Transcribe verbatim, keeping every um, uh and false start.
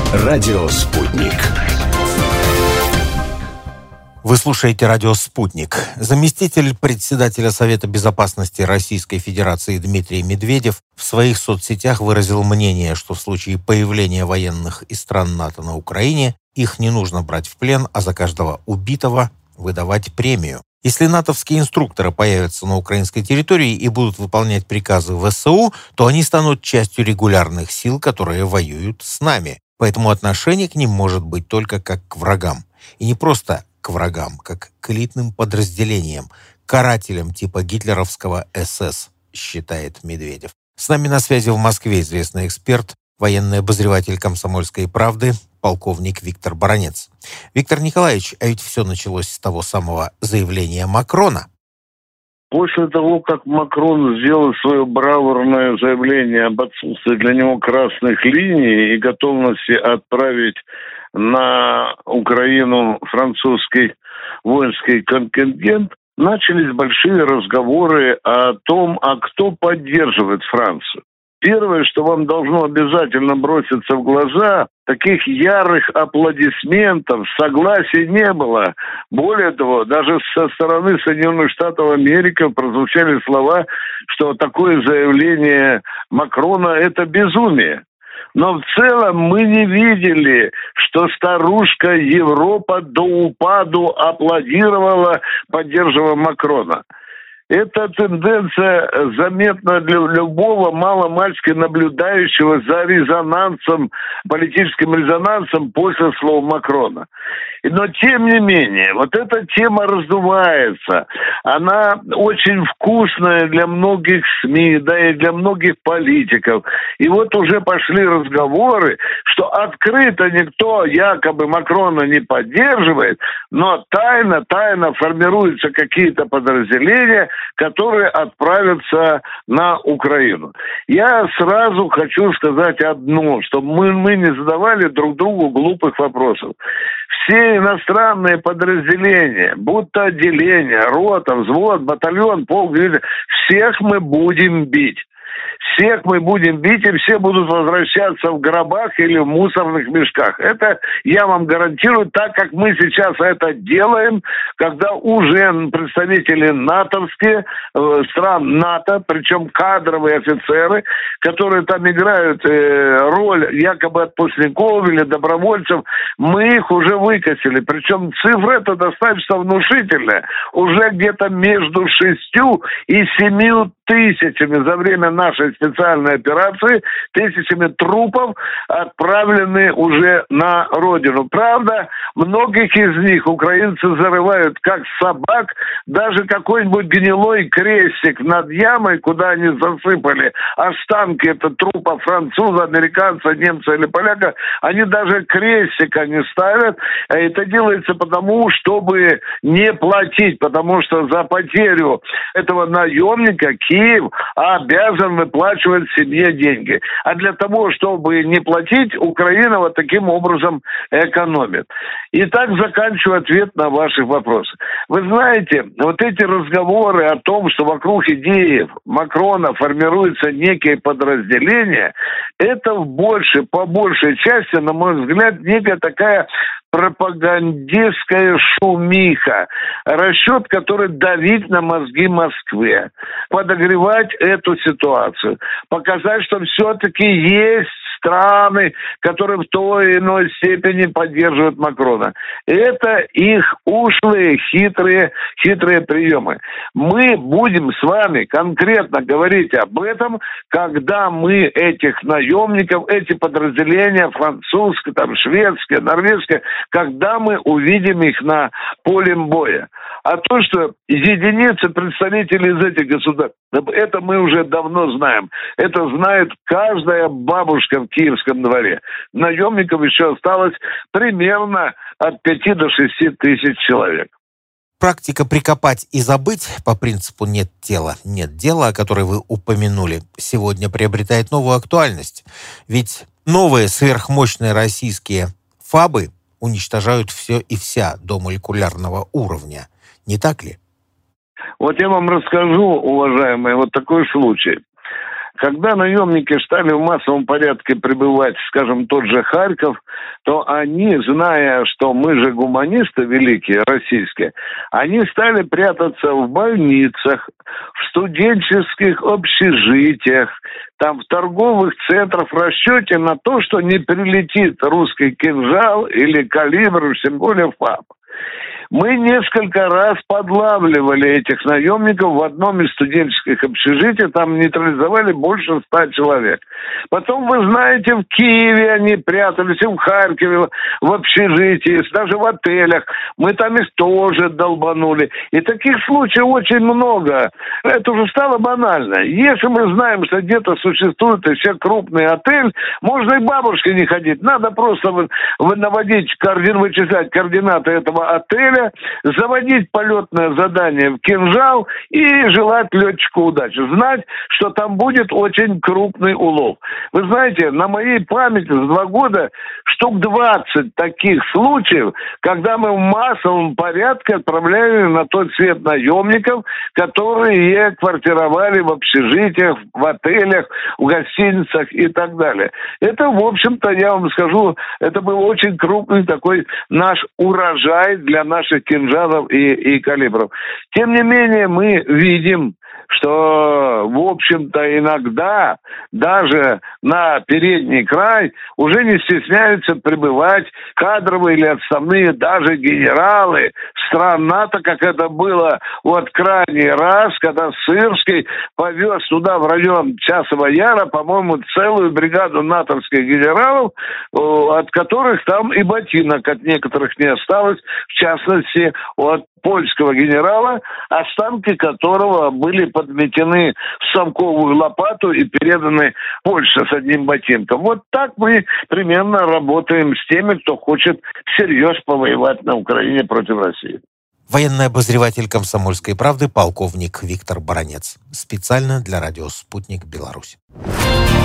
Радио «Спутник». Вы слушаете «Радио Спутник». Заместитель председателя Совета Безопасности Российской Федерации Дмитрий Медведев в своих соцсетях выразил мнение, что в случае появления военных из стран НАТО на Украине их не нужно брать в плен, а за каждого убитого выдавать премию. Если натовские инструкторы появятся на украинской территории и будут выполнять приказы ВСУ, то они станут частью регулярных сил, которые воюют с нами. Поэтому отношение к ним может быть только как к врагам. И не просто к врагам, как к элитным подразделениям, карателям типа гитлеровского эс эс, считает Медведев. С нами на связи в Москве известный эксперт, военный обозреватель «Комсомольской правды», полковник Виктор Баранец. Виктор Николаевич, а ведь все началось с того самого заявления Макрона. После того, как Макрон сделал свое бравурное заявление об отсутствии для него красных линий и готовности отправить на Украину французский воинский контингент, начались большие разговоры о том, а кто поддерживает Францию. Первое, что вам должно обязательно броситься в глаза, таких ярых аплодисментов, согласия не было. Более того, даже со стороны Соединенных Штатов Америки прозвучали слова, что такое заявление Макрона – это безумие. Но в целом мы не видели, что старушка Европа до упаду аплодировала, поддерживая Макрона. Эта тенденция заметна для любого маломальски наблюдающего за резонансом, политическим резонансом после слов Макрона. Но тем не менее, вот эта тема раздувается. Она очень вкусная для многих СМИ, да и для многих политиков. И вот уже пошли разговоры, что открыто никто якобы Макрона не поддерживает, но тайно, тайно формируются какие-то подразделения, которые отправятся на Украину. Я сразу хочу сказать одно, что мы, мы не задавали друг другу глупых вопросов. Все иностранные подразделения, будто отделение, рота, взвод, батальон, полк, всех мы будем бить. Всех мы будем бить, и все будут возвращаться в гробах или в мусорных мешках. Это я вам гарантирую, так как мы сейчас это делаем, когда уже представители натовские, э, стран НАТО, причем кадровые офицеры, которые там играют э, роль якобы отпускников или добровольцев, мы их уже выкосили. Причем цифра эта достаточно внушительная. Уже где-то между шестью и семью тысячами за время нашей специальной операции, тысячами трупов отправлены уже на родину. Правда, многих из них украинцы зарывают как собак, даже какой-нибудь гнилой крестик над ямой, куда они засыпали останки, это трупа француза, американца, немца или поляка, они даже крестика не ставят. Это делается потому, чтобы не платить, потому что за потерю этого наемника Киев обязан выплачивать семье деньги. А для того, чтобы не платить, Украина вот таким образом экономит. Итак, заканчиваю ответ на ваши вопросы. Вы знаете, вот эти разговоры о том, что вокруг идеи Макрона формируются некие подразделения, это в большей, по большей части, на мой взгляд, некая такая пропагандистская шумиха, расчет, который давить на мозги Москве, подогревать эту ситуацию, показать, что все-таки есть страны, которые в той или иной степени поддерживают Макрона. Это их ушлые, хитрые, хитрые приемы. Мы будем с вами конкретно говорить об этом, когда мы этих наемников, эти подразделения французские, там, шведские, норвежские, когда мы увидим их на поле боя. А то, что единицы представителей из этих государств, это мы уже давно знаем. Это знает каждая бабушка в Киевском дворе. Наемников еще осталось примерно от пяти до шести тысяч человек. Практика «прикопать и забыть» по принципу «нет тела, нет дела», о которой вы упомянули, сегодня приобретает новую актуальность. Ведь новые сверхмощные российские ФАБы уничтожают все и вся до молекулярного уровня. Не так ли? Вот я вам расскажу, уважаемые, вот такой случай. Когда наемники стали в массовом порядке прибывать, скажем, тот же Харьков, то они, зная, что мы же гуманисты великие, российские, они стали прятаться в больницах, в студенческих общежитиях, там в торговых центрах в расчете на то, что не прилетит русский кинжал или калибр, тем более ФАП. Мы несколько раз подлавливали этих наемников в одном из студенческих общежитий, там нейтрализовали больше ста человек. Потом, вы знаете, в Киеве они прятались, и в Харькове, в общежитии, даже в отелях. Мы там их тоже долбанули. И таких случаев очень много. Это уже стало банально. Если мы знаем, что где-то существует еще крупный отель, можно и бабушке не ходить. Надо просто наводить, вычислять координаты этого отеля, заводить полетное задание в кинжал и желать летчику удачи. Знать, что там будет очень крупный улов. Вы знаете, на моей памяти за два года штук двадцать таких случаев, когда мы в массовом порядке отправляли на тот свет наемников, которые квартировали в общежитиях, в отелях, в гостиницах и так далее. Это, в общем-то, я вам скажу, это был очень крупный такой наш урожай для наших кинжалов и, и калибров. Тем не менее, мы видим, что, в общем-то, иногда даже на передний край уже не стесняются прибывать кадровые или отставные даже генералы стран НАТО, как это было вот крайний раз, когда Сырский повез туда в район Часового Яра, по-моему, целую бригаду натовских генералов, от которых там и ботинок от некоторых не осталось, в частности, от польского генерала, останки которого были подметены в совковую лопату и переданы Польше с одним ботинком. Вот так мы примерно работаем с теми, кто хочет всерьез повоевать на Украине против России. Военный обозреватель «Комсомольской правды» полковник Виктор Баранец. Специально для радио «Спутник Беларусь».